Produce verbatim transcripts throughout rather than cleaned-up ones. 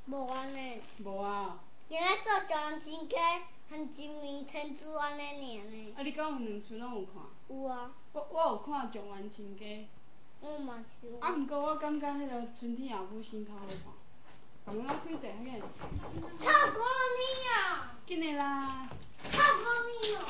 无安尼。 无啊。 原来做张真假和真面天珠安尼尔呢。 啊，你敢有两出拢有看？ 有啊。 我我有看《状元亲家》。 我嘛是有。 啊，毋过我感觉迄个《春天后母心》较好看。共我开者迄个。 透过你啊！ 紧的啦。 透过你哦。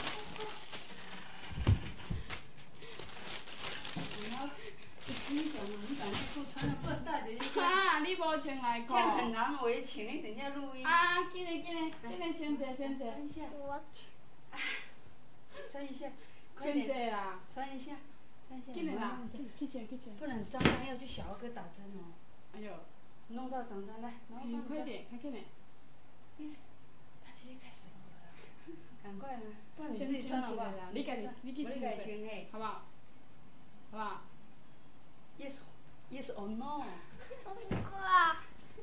啊！你无穿内裤。 这样很难为情，你等下录音。 啊！紧的紧的，紧的先坐先坐。 穿一下。我。穿一下。 先坐啦。 穿一下。穿一下。 紧的啦，去穿去穿。 不能脏脏，要去小儿科打针哦。 哎呦， 弄到长针来，然后快点，快点。 他直接开始了，赶快啦！不然你自己穿好不好？ 你家你去穿穿嘿， 好不好？好不好 ？Yes, yes or no？ 快！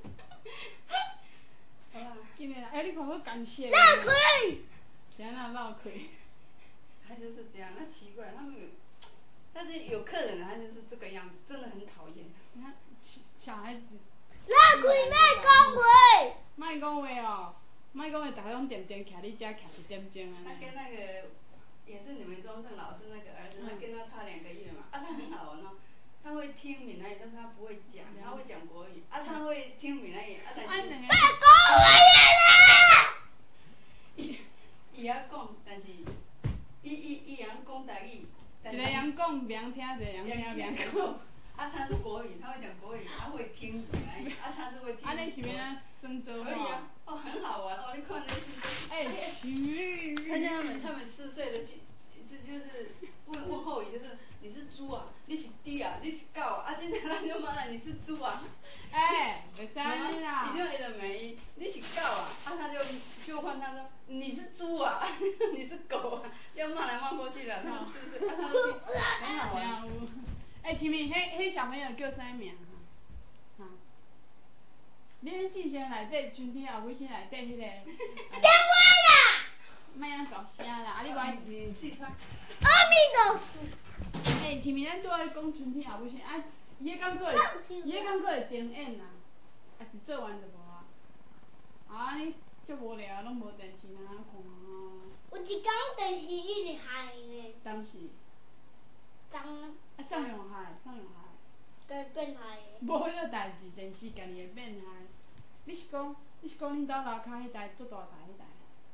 好啦， 今天哎，你看我感谢。 绕开！ 谁那绕开？ 他就是这样，那奇怪，他们有，但是有客人他就是这个样子，真的很讨厌。 你看小孩子。 绕开卖讲话！ 卖讲话哦，卖讲话，大家拢点点徛你遮徛一点钟啊。 他跟那个也是你们中正老师那个儿子，他跟他差两个月嘛，啊，他很好玩哦。他会听闽南语，但是他不会讲，他会讲国语。啊，他会听闽南语，啊，但是。 啊，两个。 卖讲话啦！ 伊伊晓讲，但是伊伊伊晓讲台语。 一个人讲名听，一个人听名讲。 啊，他是国语，他会讲国语，他会听闽南语，啊，他是会听。 啊，你是要哪算做？ 可以啊，哦，很好玩哦，你看那些。 哎，鱼。 他家他们他们四岁的，这这就是问问候语，就是你是猪啊，你是猪啊，你是狗啊，啊，今天他就骂了你是猪啊。 哎，袂使安尼啦。 一定要一个美，你是狗啊，啊，他就就换他说你是猪啊，你是狗啊，要骂来骂过去了，他们是不是？啊，他们很好玩。 哎，天明，迄迄小朋友叫啥名？哈，你迄之前内底春天后尾先内底迄个。 电话啦！ 莫安大声啦，啊你无爱你自己穿。 阿弥陀佛。 哎，天明，咱拄仔咧讲春天后尾先，啊，伊迄感觉会，伊迄感觉会重演啦，啊是做完就无啊。啊，你足无聊，拢无电视哪看啊？ 有一天电视一直害呢。 当时。 当。 啊，啥用害？啥用害？ 在变害的。 无迄个代志，电视家己会变害。你是讲，你是讲恁兜楼骹迄台足大台迄台？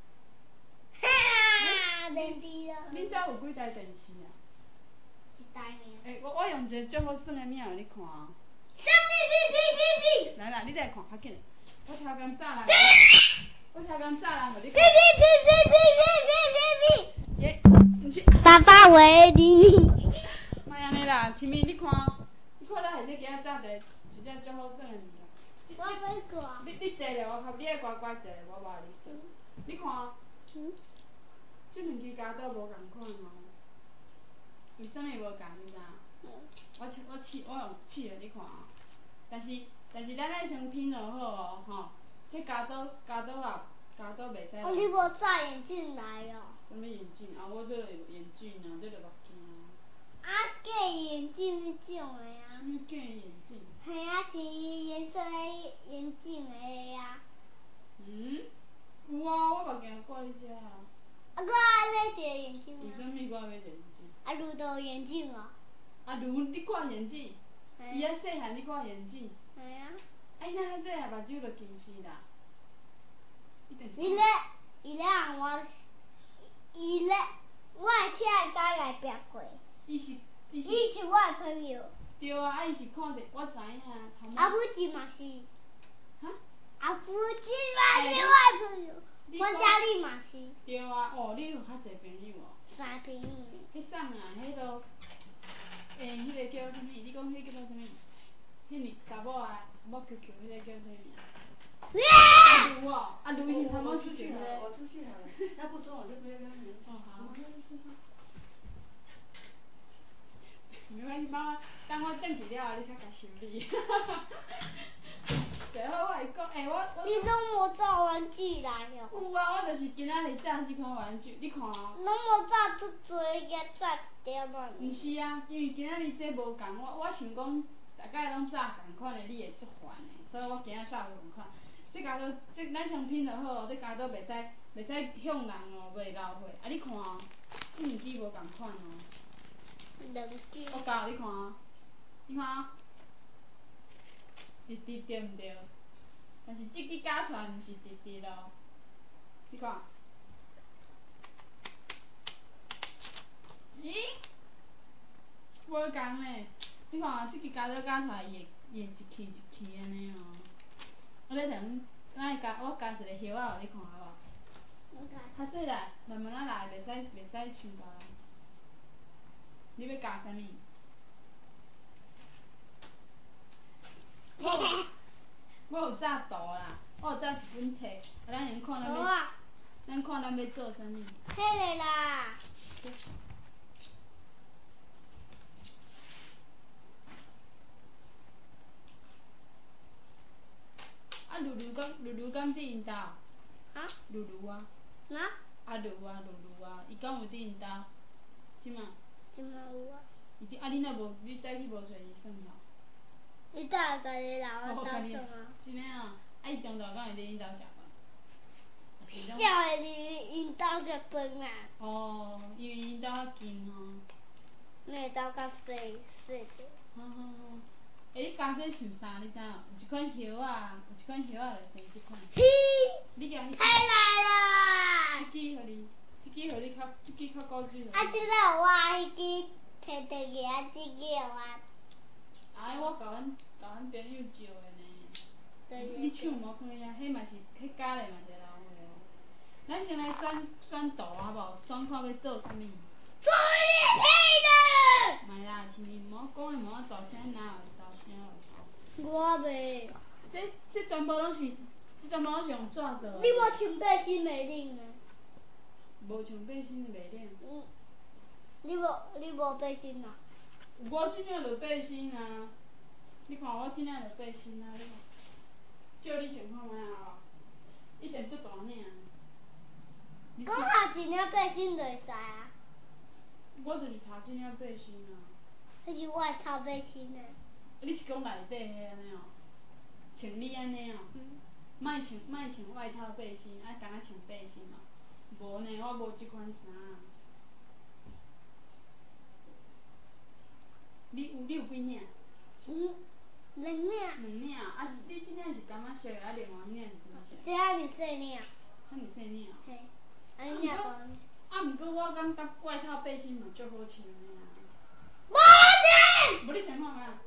哈！电视啦。 恁兜有几台电视啊？ 一台尔。 诶，我我用一个足好耍的名互你看哦。 什么哔哔哔哔？ 来啦，你来看，较紧。我超工炸人。我超工炸人，互你看。 哔哔哔哔哔哔哔哔哔。 耶，毋是。 爸爸喂你。 莫安尼啦，前面你看，你看咱下日今仔炸者一只足好耍的物件。 我要看。 你你坐咧，我靠，你爱乖乖坐咧，我话你说。你看。嗯。这两支家刀无共款哦。为什么无共你知影？我我试我用试互你看哦。但是但是咱爱先拼落好哦，吼。这家刀家刀啊，家刀袂使。 啊，你无戴眼镜来哦。 什么眼镜啊？我这有眼镜啊，这个目镜啊。 啊，假眼镜迄种的啊。 什么假眼镜？ 系啊，是颜色的眼镜的啊。 嗯？有啊，我目镜挂你遮啊。 啊，我爱买一个眼镜啊。 为什么我要买眼镜？ 啊，绿豆眼镜哦。 啊，如你挂眼镜？伊啊细汉你挂眼镜？ 系啊。 哎，那较细汉目睭就近视啦。 伊咧，伊咧让我，伊咧，我的车会甲来壁过。 伊是，伊是。 伊是我的朋友。 对啊，啊伊是看着，我知影。 阿夫吉嘛是。 哈？ 阿夫吉嘛是我的朋友。我家里嘛是。 对啊，哦，你有较侪朋友哦。 三朋友。 迄送啊，迄落，诶，迄个叫啥物？你讲迄叫做啥物？迄年查某啊，某 Q Q 迄个叫啥物？啊，卢哦，啊卢是他们出去好了，我出去好了。他不说我就不要跟他们说好。 没关系，妈妈，等我转去了后，你较甲修理。最好我会讲，诶，我我。 你拢无带玩具来哦？ 有啊，我就是今仔日载即款玩具，你看哦。 拢无带足多，也带一点仔。 毋是啊，因为今仔日这无共，我我想讲，大概拢载共款的，你会足烦的，所以我今仔载无共款。 这家伙这咱相品就好，这家伙袂使袂使向人哦，袂交货。啊，你看哦，这两支无共款哦。 两支。 我教你看哦，你看哦，直直对毋对？但是这支加出来毋是直直咯，你看。咦？无共嘞，你看哦，这支加多加出来会会一气一气安尼哦。我咧想，咱会加我加一个叶仔互你看好无？较细粒，慢慢仔来，袂使袂使伤到。你要加啥物？我我有炸图啦，我有炸一本册，啊，咱先看咱要，咱看咱要做啥物。 迄个啦。 啊，露露敢露露敢伫因兜？啊？露露啊？ 哪？ 啊露啊露露啊，伊敢有伫因兜？即马？ 即马有啊。 伊伫啊，你若无，你早起无找伊算了。 伊倒来家己来我兜算啊。 真诶啊？啊，伊中昼敢会伫因兜食饭？ 少会伫因兜食饭啊。哦， 因为因兜较近吼。 恁个兜较细细者。 好好好。诶，你加这像啥？你知影？有一款叶啊，有一款叶啊，就生即款。 嘿。 你举迄支。 太来啦！ 即支互你，即支互你较，即支较古锥。 啊，即个我迄支摕摕去啊，即支我。 哎，我甲阮甲阮朋友借的呢。你抢无看呀？迄嘛是，迄家咧嘛是老岁哦。咱先来选选图好无？选看要做啥物。 做你屁的！ 袂啦，是毋好讲的，无法大声，哪有大声？ 我袂。 这这全部拢是，这全部拢是用纸做的。 你无穿背心袂领啊？ 无穿背心就袂领。 嗯。你无你无背心啊？ 我真正就背心啊！你看我真正就背心啊！你看，照你穿看卖啊，一定足大领。 我若一领背心就会使啊。 我就是头这领背心啊。 迄是外套背心啊。 你是讲内底迄安尼哦？像你安尼哦？莫穿莫穿外套背心，爱干那穿背心哦。无呢，我无即款衫。你有你有几领？ 嗯，两领。 两领啊！你即领是感觉小个，啊，另外一领是啥小？ 这遐尼细领。 遐尼细领哦。 嘿。啊，你领大领。 啊，毋过我感觉外套背心嘛足好穿的啊。 无穿。 无你穿看卖。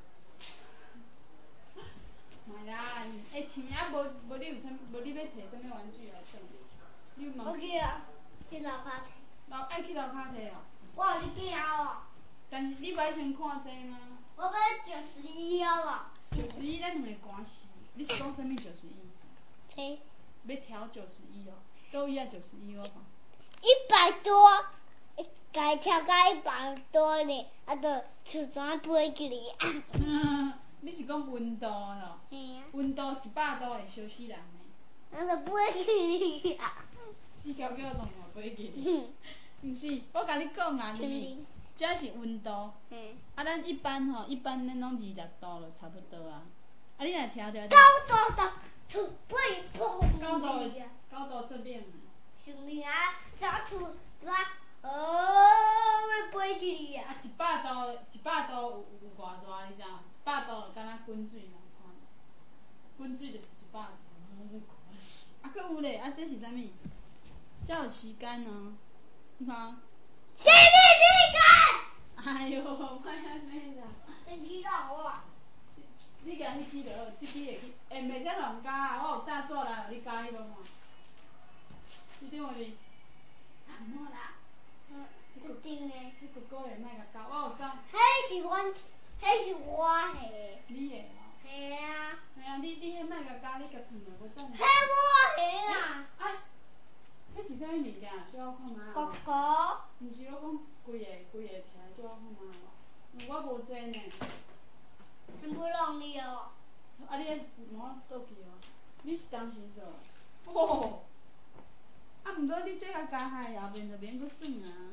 袂啦，会穿啊，无无你有啥？无你要摕啥物玩具来耍？你有冇？ 我去啊，去楼骹摕。 楼爱去楼骹摕哦。 我有你寄哦。 但是你袂先看这吗？ 我要九十一好无？ 九十一咱两个关系，你是讲啥物九十一？ 嘿。 要调九十一哦，够伊啊九十一我看。 一百多，家调到一百多呢，啊，就厝山飞起哩。 你是讲温度哦？ 嘿啊。 温度一百度会烧死人呢。 啊，就飞起哩啊。 四条脚动嘛飞起哩。毋是，我甲你讲啊，就是。这是温度， 嗯， 啊，咱一般吼，一般咱拢二十度就差不多啊。啊，你若调调。 九度的，厝飞破九度的，九度足冷啊。 是毋是啊？小厝怎啊？哦，要飞起啊！ 啊，一百度，一百度有有偌热，你知影？一百度就敢若滚水共款，滚水就是一百度。啊，搁有咧，啊，这是啥物？这有时间哦，你看。 谁你哎呦，莫安尼啦！ 你知道我？ 你甲迄支就好，即支会去，会袂使乱加啊！我有炸纸来，互你加，你无看？一张互你。啊，好啦。嗯， 一张诶。 迄哥哥会莫甲加，我有炸。 迄是阮，迄是我下。 你下哦？ 嘿啊。 嘿啊，你你迄莫甲加，你甲藏落搁等。 迄我下啦。 哎。迄是啥物物件？叫我看卖。 哥哥。 毋是我讲规个规个摕来叫我看卖无？我无济呢。 全部弄你哦。 啊，你毛倒去哦。你是当时做？哦。啊，毋过你这甲加下后面就免搁算啊。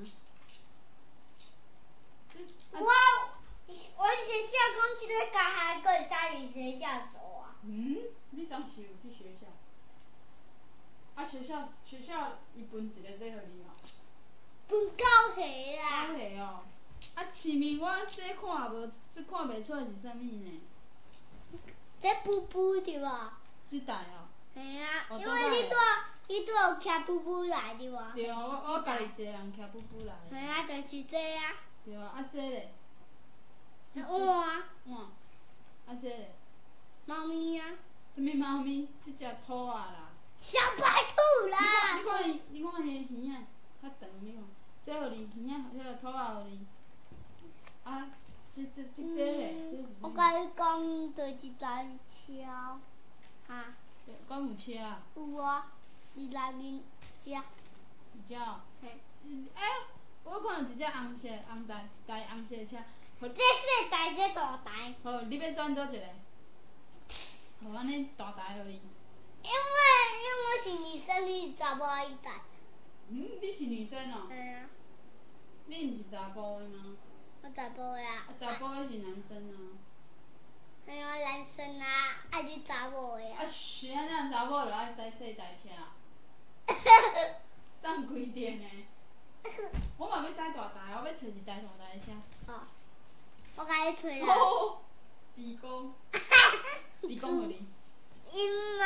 我我学校讲即个加下，搁会使伫学校做啊。 嗯，你当时有去学校？啊，学校学校伊分一个礼互你哦。 分九岁啦。 九岁哦。啊，前面我这看无，这看袂出来是啥物呢？ 这布布对无？ 这台哦。 嘿啊，因为你带你带有骑布布来对无？ 对，我我家己一个人骑布布来。 嘿啊，就是这啊。 对啊，啊这咧？ 碗啊。 碗。啊这咧？ 猫咪啊。 什么猫咪？这只兔仔啦。 小白兔啦。 你看伊，你看伊耳啊，较长你看。这互你耳啊，这个兔仔互你。啊，这这这这咧？这是啥？ 我甲你讲，就是一台车，哈。 敢有车啊？ 有啊，是内面只。一只哦。 嘿。 哎，我看有一只红色红台，一台红色车。 这小台，这大台。 好，你要选倒一个？好，安尼大台互你。 因为因为我是女生，你是查某一台。 嗯，你是女生哦？ 嘿啊。 你毋是查甫的吗？ 我查甫的啊。 啊，查甫的是男生啊。 嘿啊，男生啊，啊你查某的啊。 啊，是安尼，查某就爱驶细台车。当规定的。我嘛要驶大台，我要找一台大台的车。 哦。我甲你找啦。 哦。地公。地公互你。 因嘛。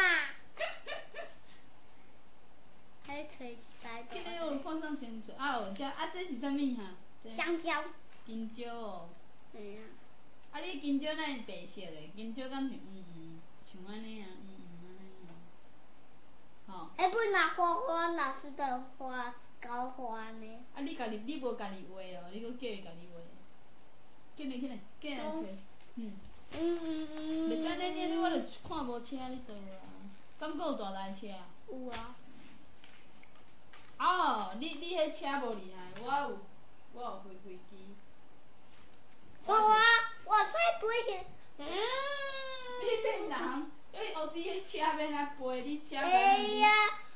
还找一台大台。 今日有放上先做，啊有遮，啊这是啥物哈？ 香蕉。 金蕉哦。 嘿啊。 啊，你金蕉哪会白色的？金蕉敢是黄黄，像安尼啊，黄黄安尼啊。吼。 迄本若花花，老师就画高花呢。 啊，你家己你无家己画哦，你搁叫伊家己画。紧来紧来，紧来找。嗯。 嗯嗯嗯。 袂使咧，你我著看无车咧倒啊。敢搁有大台车？ 有啊。 哦，你你迄车无厉害，我有，我有飞飞机。 我我我才飞去。嗯。 你变人，因为后壁迄车要来飞，你车。 哎呀！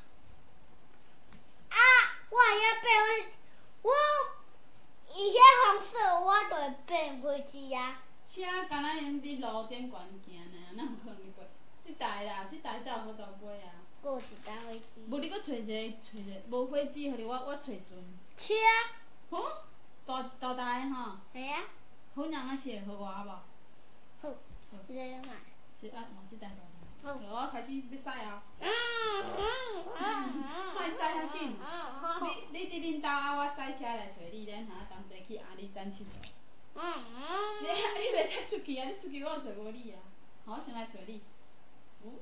啊！我遐飞我，我伊遐红色，我就会变飞机啊。 车敢若用伫路顶悬行呢，哪有可能飞？即台啦，即台才有法度飞啊。 搁有一台飞机。 无你搁找一个，找一个无飞机，互你我我找船。 车。 吼，大大台吼。 系啊。 粉红仔色，互我好无？ 好。即个买。 即啊，换即台大台。 好。 我开始要驶啊。 嗯嗯嗯嗯。 快驶较紧。你你伫恁兜啊，我驶车来找你，咱哈同齐去阿里山佚佗。 嗯嗯。 你你袂使出去啊！你出去我找无你啊。好，我先来找你。呜。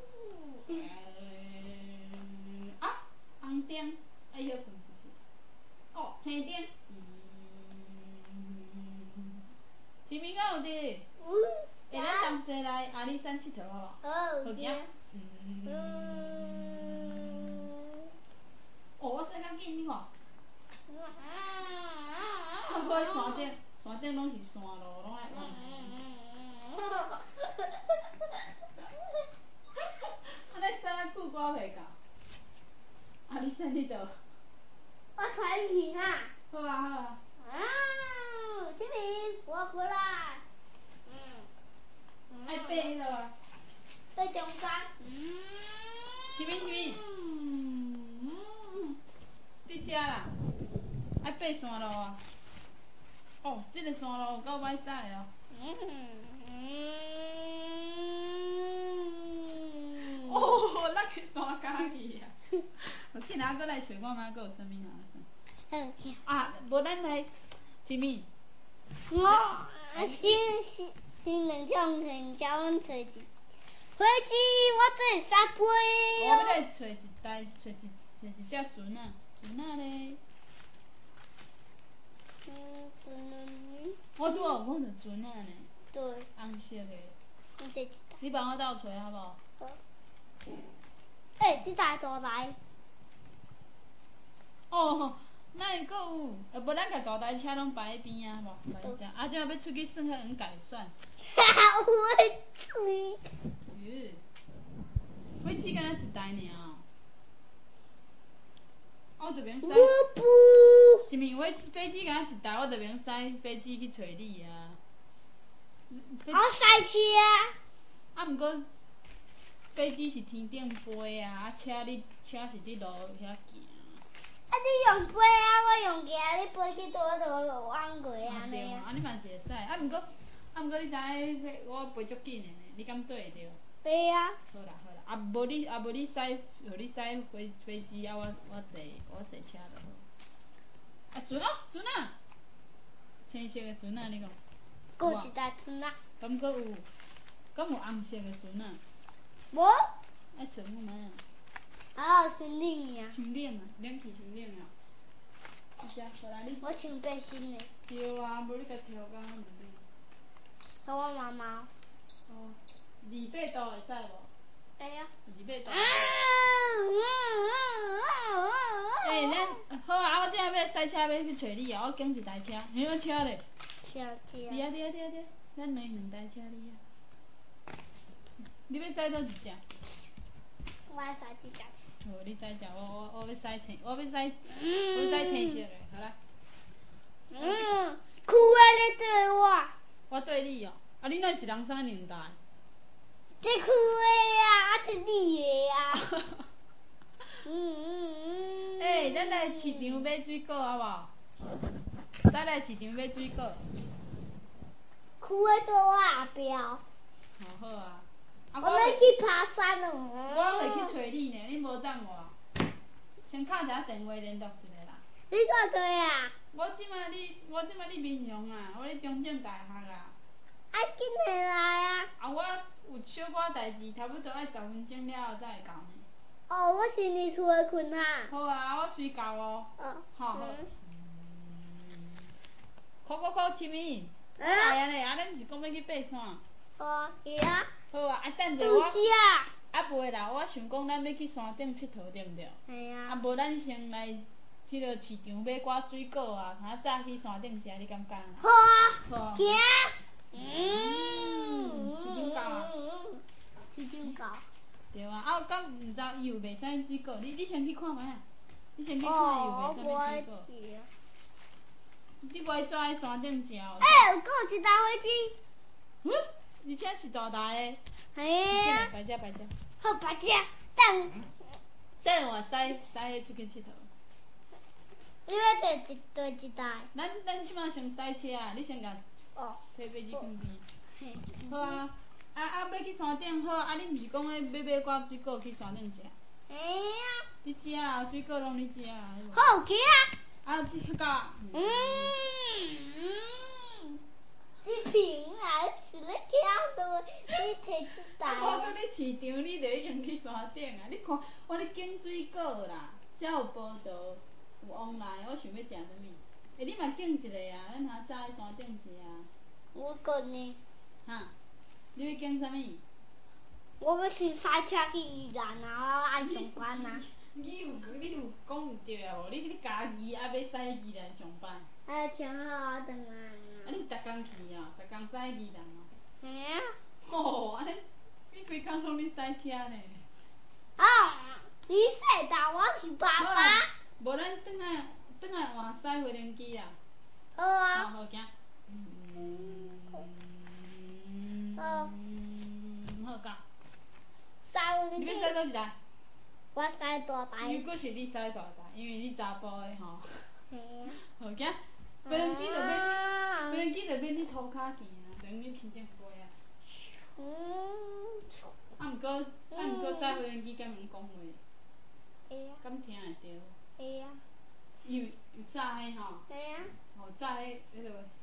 啊，红灯，哎呦，困死死。哦，青灯。嗯。前面敢有伫？ 嗯。 会咱同齐来阿里山佚佗好无？ 好。 好行。嗯。哦，我驶较紧，你看。啊，无山顶，山顶拢是山路，拢爱弯。啊，你驶啊久我袂到。啊，你驶你倒？ 我传情啊。 好啊好啊。 啊，清明，我回来。嗯。 爱爬迄落啊。 在中间。嗯。 清明清明。嗯。伫遮啦。爱爬山路啊。哦，这个山路有够歹驶的哦。嗯。哦，咱去山骹去啊！去哪搁来找我妈，搁有啥物啊？啊，无咱来，清明。 我先先先两种先叫阮找一飞机，我做会使飞哦。我来找一台，找一找一只船啊，船仔咧。 嗯，船啊。 我拄好有看到船仔呢。 对。 红色的。 你这一台。 你帮我斗找好无？ 好。诶，这台大台。 哦，哪会搁有？呃，无咱甲大台车拢摆喺边啊，无摆遮。啊，这要出去算较远家算。 哈哈，我会吹。 哟，飞机敢若一台尔哦。我这边驶。 我不。 是毋是我飞机敢若一台，我这边驶飞机去找你啊。 我赛车。 啊，毋过飞机是天顶飞啊，啊车你车是伫路遐行。 啊，你用飞啊，我用行，你飞去倒倒往过安尼啊。 啊，你嘛是会使，啊，毋过啊，毋过你知影，我飞足紧的呢，你敢对会着？ 对啊。 好啦好啦，啊无你啊无你驶，互你驶飞飞机啊，我我坐我坐车就好。啊船哦船啊，青色的船啊，你讲。 搁一台船啊。 敢搁有，敢有红色的船啊？ 无。 爱找看觅啊。 啊，有春冷尔。 春冷啊，冷气春冷啊。啊只，好啦你。 我穿背心的。 对啊，无你甲挑到安尼。 和我妈妈。 哦，二八度会使无？ 会啊。 二八度。 诶， 咱好啊！我正要驶车要去找你啊！我拣一台车，迄个车咧？ 车车。 对啊对啊对啊对啊，咱两两台车哩啊。你要驶倒一只？ 我要驶一只。 好，你驶一只，我我我要驶青，我要驶，我要驶青色的，好啦。 嗯，酷啊！你对我。 我对你哦，啊你哪一人驶两台？ 这酷的呀，啊是你的呀。嗯嗯嗯。 诶，咱来市场买水果好无？咱来市场买水果。 酷的在我后壁。 好好啊。啊我要去爬山哦。 我会去找你呢，你无等我。先敲一下电话联络一下啦。 你几岁啊？ 我即摆咧，我即摆咧民雄啊，我咧中正大学啦。 啊，紧回来啊！ 啊，我有小可代志，差不多爱十分钟了后才会到呢。 哦，我是你厝的困哈。 好啊，我随到哦。 哦。 好好。考考考，七米。 啊。 来安尼，啊，咱毋是讲要去爬山？ 哦，是啊。 好啊，啊等者我。 有只啊。 啊袂啦，我想讲咱要去山顶佚佗，对毋对？ 系啊。 啊无咱先来去落市场买寡水果啊，通啊早去山顶食，你感觉？ 好啊。 好啊。 行。 嗯。市场到啊。 市场到。 对啊，啊，敢毋知伊有卖啥水果？你你先去看觅啊，你先去看伊有卖啥物水果。你袂怎喺山顶食哦？ 哎，有搁有一台飞机。 嗯，而且是大台的。 系啊。 白只白只。 好，白只，等。 等我驶驶迄出去佚佗。 你要坐一坐一台？ 咱咱即摆先驶车啊，你先甲。 哦。 摕飞机旁边。 嘿。 好啊。啊啊！要去山顶好，啊！你毋是讲要要买寡水果去山顶食？ 嘿啊。 你食啊，水果拢你食啊。 好，去啊。 啊，去到。 嗯嗯。你平来是咧听到，你摕一台。 我搁咧市场，你就已经去山顶啊！你看，我咧拣水果啦，遮有葡萄，有王来，我想要食啥物？诶，你嘛拣一个啊，咱通早去山顶食啊。 我讲呢。 哈？你要拣啥物？ 我要先赛车去宜兰啊，我爱上班啊。 你有你有讲毋对啊无？你你家己还要驶宜兰上班？ 啊，请好我转来啊。 啊，你逐工去哦，逐工驶宜兰哦。 嘿啊。 吼，安尼，你规工拢咧驶车呢？ 啊，你驶到我是爸爸。 无咱转来转来换驶飞轮机啊。 好啊。 好好行。嗯。 好。 好教。 驶飞轮机。 你要驶倒一台？ 我驶大台。 如果是你驶大台，因为你查甫的吼。 嘿啊。 好行。飞轮机就免，飞轮机就免你涂骹行啊，等于天顶飞啊。 嗯。 啊，毋过啊，毋过驶飞轮机敢免讲话？ 会啊。 敢听会着？ 会啊。 因为早迄吼。 会啊。 吼早迄迄落。